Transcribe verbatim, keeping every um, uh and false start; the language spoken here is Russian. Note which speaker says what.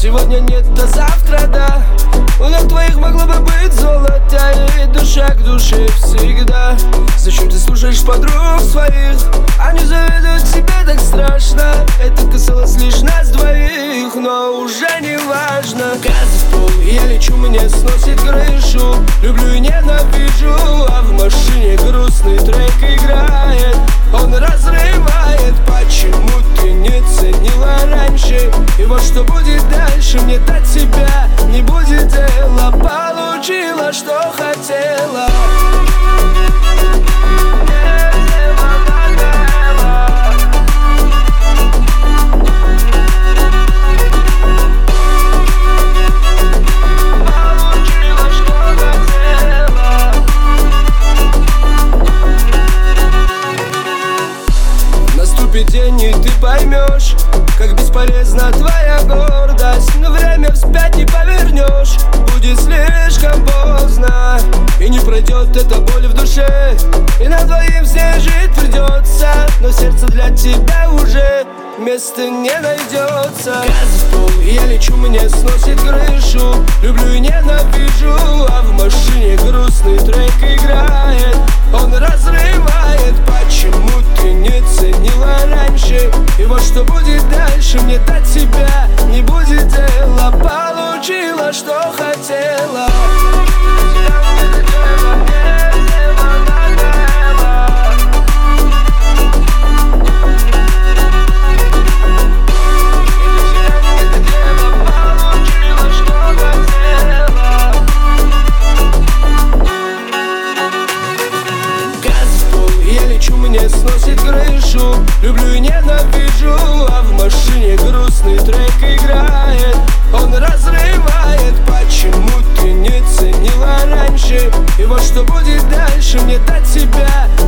Speaker 1: Сегодня нет, а завтра да. У ног твоих могло бы быть золото, и душа к душе всегда. Зачем ты слушаешь подруг своих? Они завидуют тебе так страшно. Это касалось лишь нас двоих, но уже не важно. Газ в пол, я лечу, мне сносит крышу. Люблю и ненавижу, а в машине грустный трек играет. Он разрывает, почему ты не ценила раньше? И вот что будет дальше, мне до тебя не будет дела. Получила, что хотела. Наступит день, и ты поймешь, как бесполезна твоя гордость. Но время вспять не повернешь, будет слишком поздно. И не пройдет эта боль в душе, и нам двоим с ней жить придется. Но сердце для тебя уже места не найдется. Газ в пол, я лечу, мне сносит крышу. Люблю и ненавижу, а в машине грустный трек играет. Он разрывает, почему ты не ценила раньше? И вот что будет дальше, мне до тебя не будет дела. Получила, что хотела. Мне сносит крышу. Люблю и ненавижу, а в машине грустный трек играет. Он разрывает, почему ты не ценила раньше? И вот что будет дальше, мне до тебя